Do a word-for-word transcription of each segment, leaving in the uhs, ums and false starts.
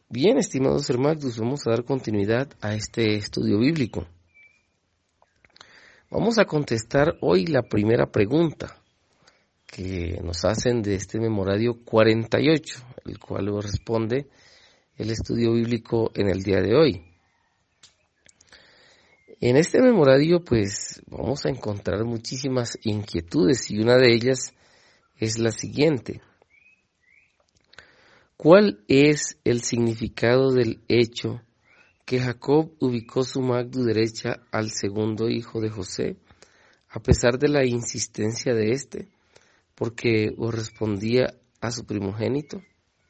Bien, estimados hermanos, vamos a dar continuidad a este estudio bíblico. Vamos a contestar hoy la primera pregunta que nos hacen de este memorario cuarenta y ocho, el cual responde el estudio bíblico en el día de hoy. En este memorario, pues, vamos a encontrar muchísimas inquietudes y una de ellas es la siguiente. ¿Cuál es el significado del hecho que Jacob ubicó su magdu derecha al segundo hijo de José, a pesar de la insistencia de éste, porque correspondía a su primogénito?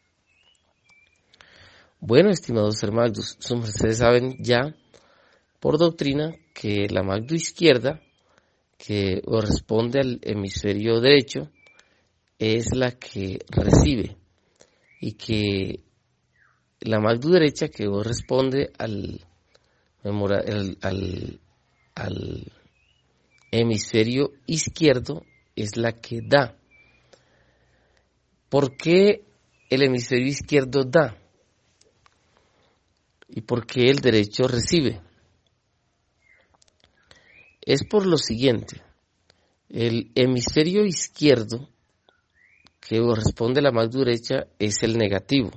Bueno, estimados hermanos, ustedes saben ya por doctrina que la magdu izquierda, que corresponde al hemisferio derecho, es la que recibe, y que la magdu derecha, que corresponde al, al, al, al hemisferio izquierdo, es la que da. ¿Por qué el hemisferio izquierdo da? ¿Y por qué el derecho recibe? Es por lo siguiente: el hemisferio izquierdo, que corresponde a la magdu derecha, es el negativo.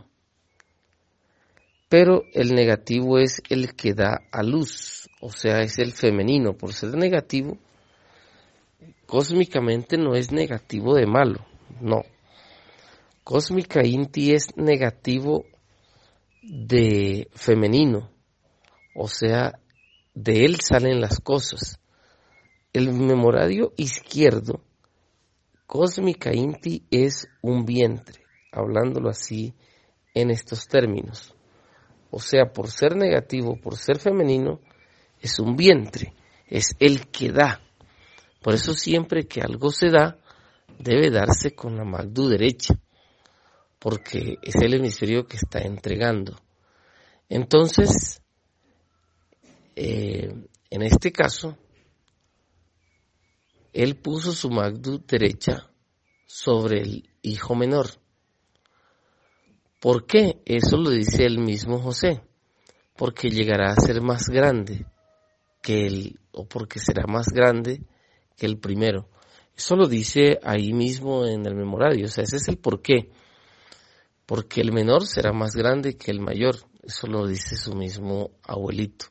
Pero el negativo es el que da a luz, o sea, es el femenino. Por ser negativo, cósmicamente no es negativo de malo, no. Cósmica Inti es negativo de femenino, o sea, de él salen las cosas. El memorario izquierdo, Cósmica Inti, es un vientre, hablándolo así en estos términos. O sea, por ser negativo, por ser femenino, es un vientre, es el que da. Por eso siempre que algo se da, debe darse con la magdu derecha, porque es el hemisferio que está entregando. Entonces, eh, en este caso, él puso su magdu derecha sobre el hijo menor. ¿Por qué? Eso lo dice el mismo José. Porque llegará a ser más grande que el, o porque será más grande que el primero. Eso lo dice ahí mismo en el memorario. O sea, ese es el por qué. Porque el menor será más grande que el mayor. Eso lo dice su mismo abuelito,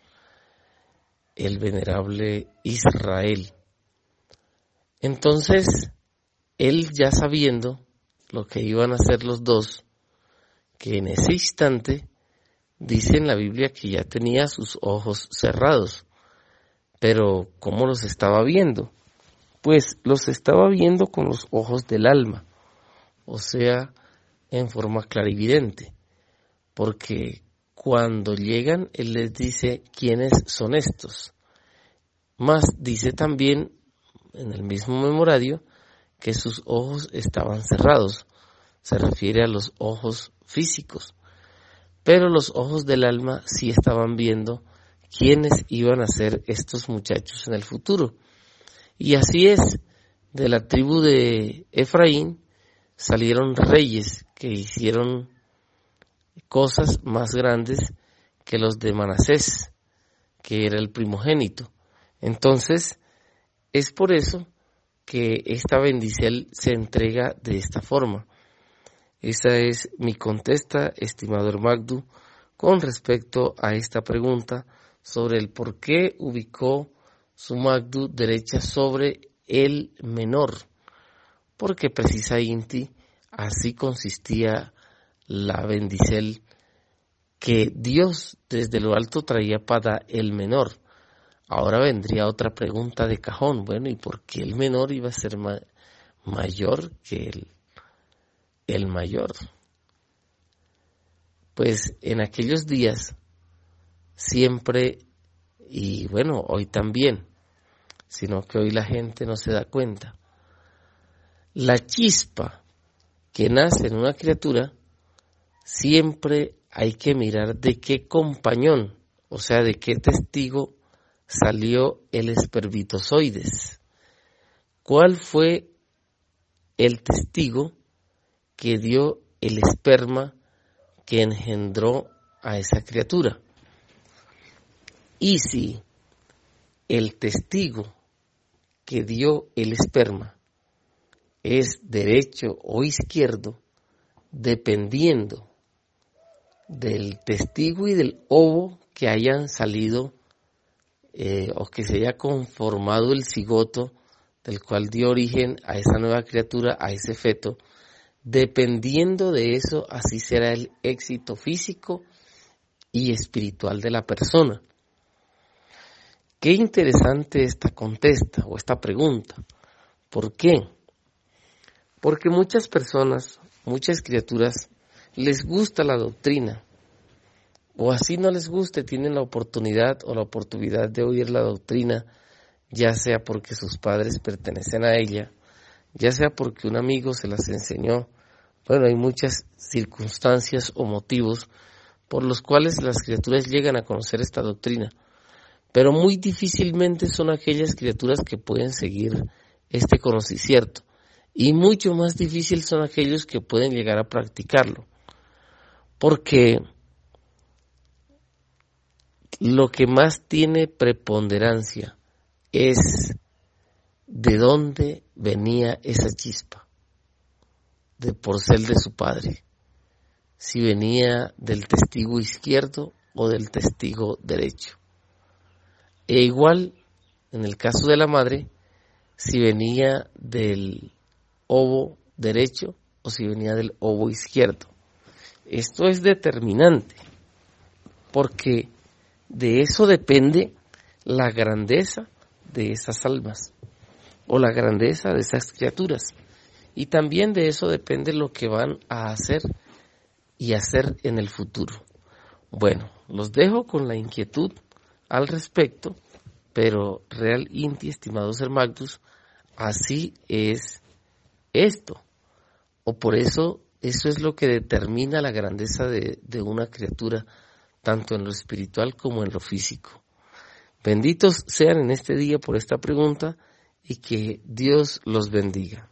el venerable Israel. Entonces, él, ya sabiendo lo que iban a hacer los dos, que en ese instante dice en la Biblia que ya tenía sus ojos cerrados. Pero ¿cómo los estaba viendo? Pues los estaba viendo con los ojos del alma, o sea, en forma clarividente. Porque cuando llegan, él les dice quiénes son estos. Más dice también en el mismo memorario que sus ojos estaban cerrados. Se refiere a los ojos físicos. Pero los ojos del alma sí estaban viendo quiénes iban a ser estos muchachos en el futuro. Y así es, de la tribu de Efraín salieron reyes que hicieron cosas más grandes que los de Manasés, que era el primogénito. Entonces, es por eso que esta bendición se entrega de esta forma. Esa es mi contesta, estimado hermagdu, con respecto a esta pregunta sobre el por qué ubicó su magdu derecha sobre el menor. Porque precisamente así consistía la bendición que Dios desde lo alto traía para el menor. Ahora vendría otra pregunta de cajón. Bueno, ¿y por qué el menor iba a ser ma- mayor que el el mayor? Pues en aquellos días siempre, y bueno, hoy también, sino que hoy la gente no se da cuenta, la chispa que nace en una criatura, siempre hay que mirar de qué compañón, o sea, de qué testigo salió el espermatozoides. ¿Cuál fue el testigo que dio el esperma que engendró a esa criatura. Y si el testigo que dio el esperma es derecho o izquierdo, dependiendo del testigo y del ovo que hayan salido eh, o que se haya conformado el cigoto del cual dio origen a esa nueva criatura, a ese feto, dependiendo de eso, así será el éxito físico y espiritual de la persona. Qué interesante esta contesta o esta pregunta. ¿Por qué? Porque muchas personas, muchas criaturas, les gusta la doctrina, o así no les guste, tienen la oportunidad o la oportunidad de oír la doctrina, ya sea porque sus padres pertenecen a ella, ya sea porque un amigo se las enseñó. Bueno, hay muchas circunstancias o motivos por los cuales las criaturas llegan a conocer esta doctrina, pero muy difícilmente son aquellas criaturas que pueden seguir este conocimiento, y mucho más difícil son aquellos que pueden llegar a practicarlo, porque lo que más tiene preponderancia es de dónde venía esa chispa, de por ser de su padre, si venía del testigo izquierdo o del testigo derecho. E igual, en el caso de la madre, si venía del ovo derecho o si venía del ovo izquierdo. Esto es determinante, porque de eso depende la grandeza de esas almas o la grandeza de esas criaturas, y también de eso depende lo que van a hacer y hacer en el futuro. Bueno, los dejo con la inquietud al respecto, pero real inti, estimados hermanos, así es esto, o por eso eso es lo que determina la grandeza de, de una criatura, tanto en lo espiritual como en lo físico. Benditos sean en este día por esta pregunta y que Dios los bendiga.